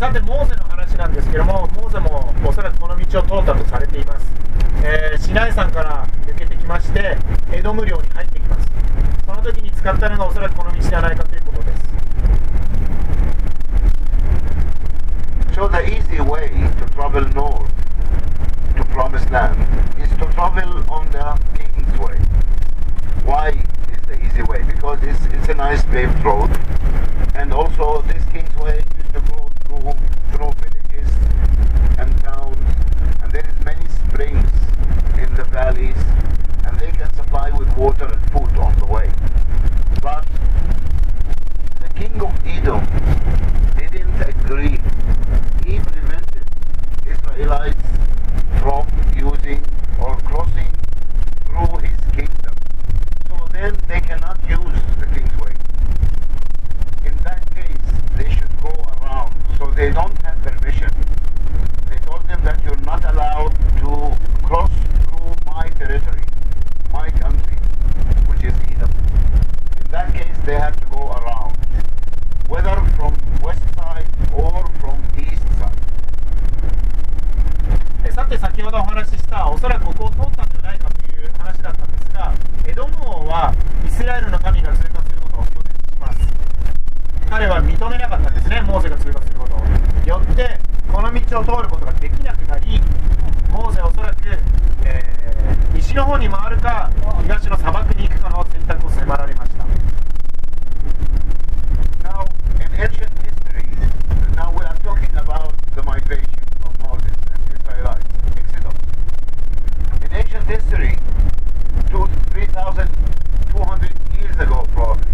さてモーゼの話なんですけども、モーゼもおそらくこの道を通ったとされています。シナイ山から抜けてきましてエドム領に入ってきます。その時に使ったのがおそらくこの道ではないかということです。 So the easy way to travel north to Promised Land is to travel on the King's Way. Why is the easy way? Because it's a nice paved road, and also this King's Way used to go through villages and towns, and there is many springs in the valleys, and they can supply with water and food on the way. But the king of Edom didn't agree. He prevented Israelites from using or crossing through his kingdom. So then they cannot use the King's Way. In that case, they should go around. So they don't have permission. They told them that you're not allowed to cross through my territory, my country, which is Edom. In that case, they have to go around, whether from west side or from east side. さて先ほどお話ししたおそらくここを通ったんじゃないかという話だったんですが、エドム王はイスラエルの民が通過することを拒絶します。彼は認めなかったんですね、モーゼが通過することを。よってこの道を通ることができなくなり、モーゼはおそらく、西の方に回るか東の砂漠に行くかの選択を迫られました。 Now, in ancient history, now we are talking about the migration of Moses and Israelites, Exodus. In ancient history, 3,200 years ago probably,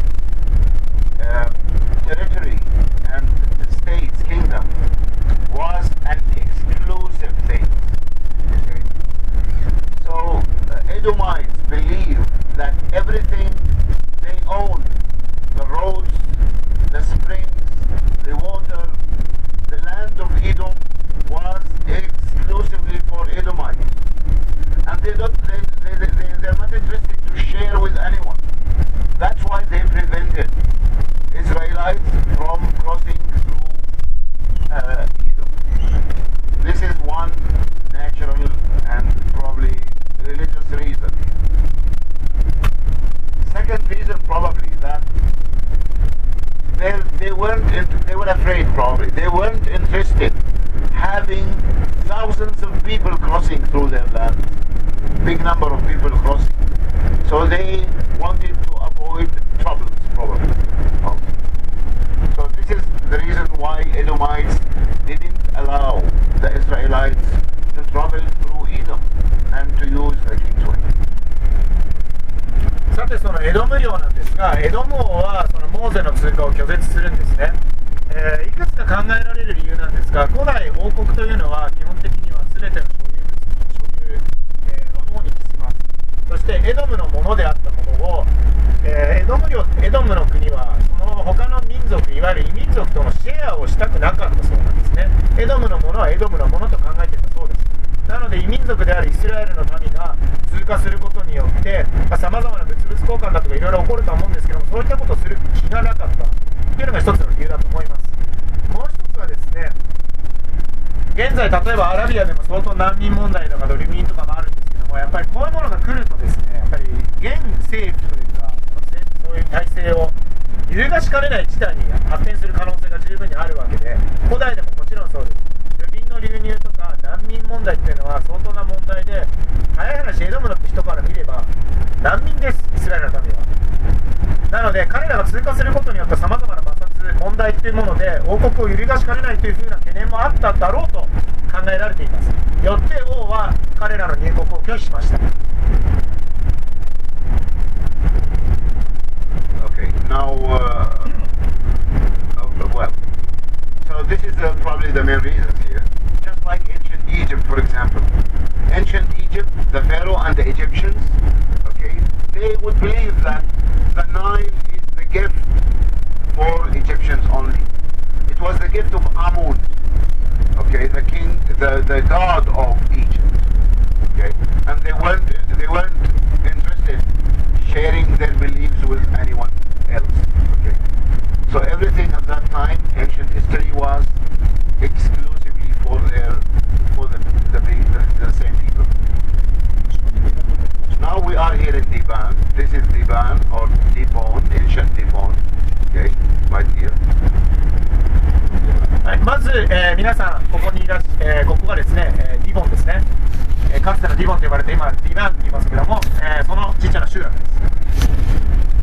territory and states, kingdom, was an exclusive thing. Okay? So, Edomites believe that everything they own, the roads, the springs, the water, the land of Edom was exclusively for Edomites. And they're not interested to share with anyone. That's why they prevented Israelites from crossing through Edom. This is one natural and probably religious reason. Second reason probably that they were afraid probably. They weren't interested having thousands of people crossing through their land. Big number of people crossing. So they wanted to avoid troubles probably. So this is the reason why Edomites didn't allow the Israelites to travel through Edom and to use the King's Way. さてそのエドム領なんですが、エドム王はそのモーゼの通過を拒絶するんですね。いくつか考えられる理由なんですが、古代王国というのは基本的には全ての所有の王に帰します。そしてエドムのものであったものを、エドムの国はその他の民族、いわゆる異民族とのシェアをしたくなかったそうなんですね。エドムのものはエドムのものと考えていたそうです。なので異民族であるイスラエルの民が通過することによってさまざまな物々交換だとかいろいろ起こるとは思うんですけども、そういったことをする気がなかったというのが一つの理由だと思います。もう一つはですね、現在例えばアラビアでも相当難民問題とか移民とかもあるんですけども、やっぱりこういうものが来るとですね、やっぱり現政府というかそういう体制を揺るがしかねない事態に発展する可能性が十分にあるわけで、古代でももちろんそうです。移民の流入とか難民問題っていうのは相当な問題で、早い話エドムの人から見れば難民です、イスラエルの民は。なので彼らが通過することによってさまざまな摩擦問題っていうもので王国を揺るがしかねないというふうな懸念もあっただろうと考えられています。よって王は彼らの入国を拒否しました。 Okay, now, well, so this is probably the main reasons here. Just like ancient Egypt, for example. Ancient Egypt, the Pharaoh and the Egyptians, okay, they would believe that the Nile is the gift for Egyptians only. It was the gift of Amun, okay, the king, the god of Egypt, okay, and they weren't interested sharing their beliefs with anyone else, okay. So everything at that time, ancient history, was exclusively for the same people. Now we are here in Diban. This is Diban or Dibon, ancient Dibon. Okay, right here. はい、まず、皆さんここにいらっしゃ、ここがですね、ディボンですね、かつてのディボンと呼ばれて今ディバンと言いますけども、そのちっちゃな集落です。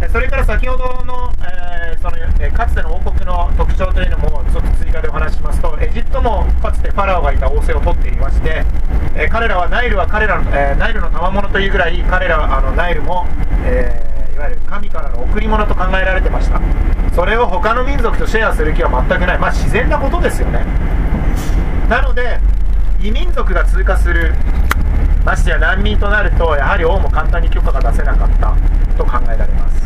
それから先ほどの、かつての王国の特徴というのもちょっと追加でお話ししますと、エジプトもかつてファラオがいた王政を取っていまして、彼らはナイルは彼らの、ナイルの賜物というぐらい彼らはナイルも、いわゆる神からの贈り物と考えられてました。それを他の民族とシェアする気は全くない、まあ自然なことですよね。なので異民族が通過する、ましてや難民となるとやはり王も簡単に許可が出せなかったと考えられます。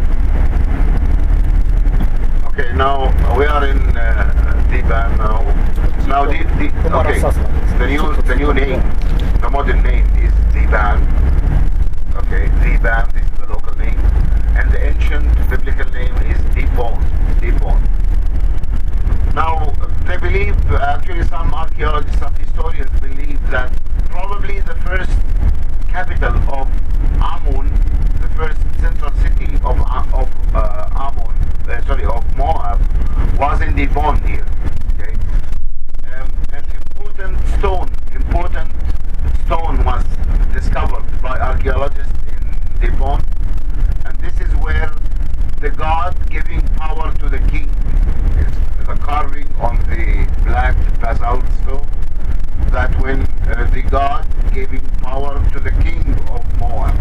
Okay, now we are in Diban now. Now okay, the new name, the modern name is Diban. Okay, Diban, this is the local name, and the ancient biblical name is Dibon. Dibon. Now they believe, actually some archaeologists, some historians believe that probably the first capital of Amun, the first central city of Amun, of Moab, was in Dibon here. Okay, an important stone was discovered by archaeologists in Dibon, and this is where the god giving power to the king is the carving on the black basalt stone, that when the god giving power to the king of Moab.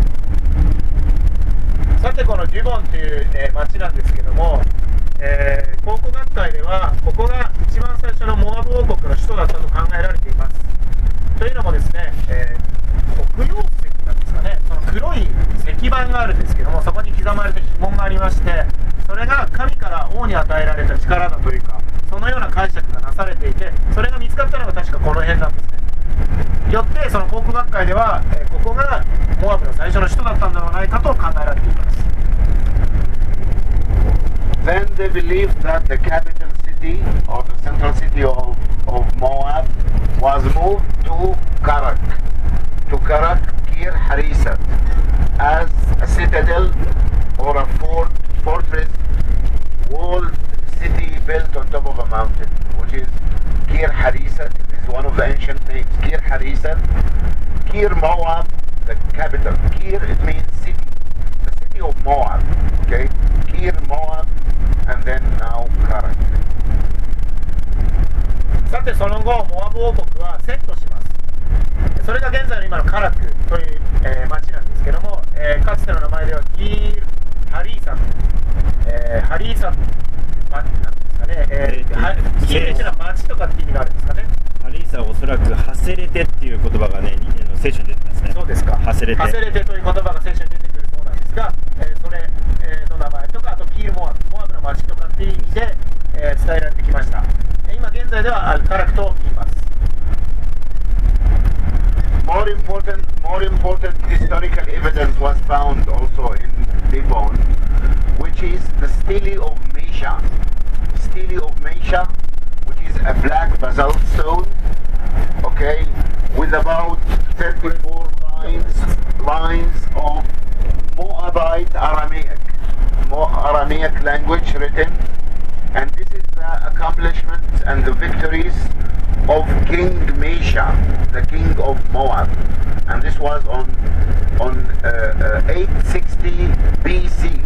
さてこのデュボンという、町なんですけども、考古学会ではここが一番最初のモアブ王国の首都だったと考えられています。というのもですね、黒曜石なんですかね、その黒い石板があるんですけども、そこに刻まれた碑文がありまして、それが神から王に与えられた力だというか、そのような解釈がなされていて、それが見つかったのが確かこの辺なんですね。よってその考古学会では、ここがモアブの最初の首都だったんではないかと考えられています。 Then they believed that the capital city or the central city of Moab was moved to Karak, Kir Harisat, as a citadel or a fortress walled city built on top of a mountain, which is Kir Harisat. This is one of the ancient names, Kir Harisat. Kir Moab, the capital. Kir, it means city, the city of Moab. Okay, Kir Moab, and then now Karak. さてその後モアブ王国はセットします。それが現在の今のカラクという、町なんですけども、かつての名前ではキーハリーサン、ハリーサン、なんですかね、綺麗な町とかって意味があるんですかね。 ハリーサはおそらくハセレテっていう言葉がね、聖書に出てますね。 そうですか。ハセレテという言葉が聖書に出てくるそうなんですが、それ、の名前とか、あとキールモアブの町とかっていう意味で、伝えられてきました。今現在ではカラクと言います。 More important historical evidence was found also in Dibon, which is the Stele of Mesha. Stele of Mesha, which is a black basalt stone, okay, with about 34 lines of Moabite Aramaic language written, and this is the accomplishments and the victories of King Mesha, the king of Moab, and this was on 860 BC.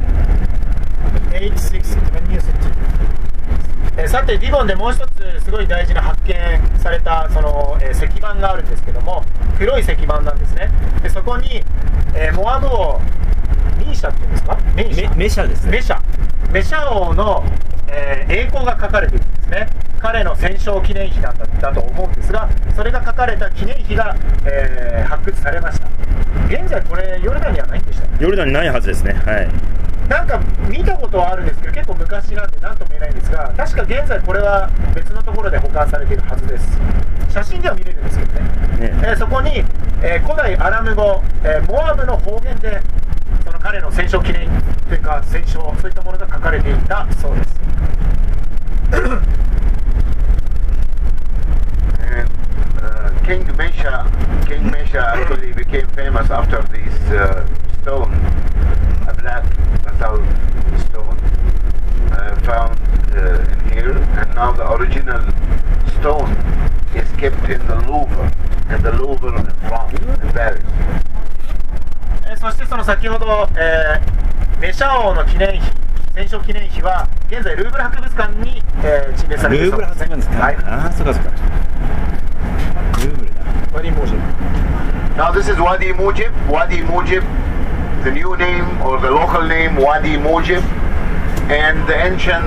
さてディボンでもう一つすごい大事な発見されたその、石板があるんですけども、黒い石板なんですね。でそこに、モアブ王ミーシャっていうんですか、 メシャですね。 メシャ王の、栄光が書かれているんですね。彼の戦勝記念碑だと思うんですが、それが書かれた記念碑が、発掘されました。現在これヨルダンにはないんでしたっけ？ ヨルダンにないはずですね。はい。 なんか見たことはあるんですけど、結構昔なんで何とも言えないんですが、確か現在これは別のところで保管されているはずです。写真では見れるんですけどね。そこに、古代アラム語、モアブの方言でその彼の戦勝記念というか戦勝、そういったものが書かれていたそうです。 after this stone, a black metal stone found in here, and now the original stone is kept in the Louvre, in France, in Paris. そしてその先ほど、メシャ王の記念碑、戦勝記念碑は現在ルーブル博物館に、陳列されているそうですね。 ルーブル博物館、 はい。 ああ、そうかそうか。ルーブルだ。 ワディ・モージブ。 Now this is Wadi Mujib. Wadi Mujib, the new name or the local name Wadi Mujib, and the ancient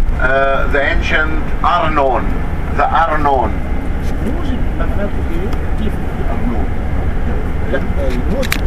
Arnon, the Arnon. موجب معناته كيف؟ Arnon. لا الموجب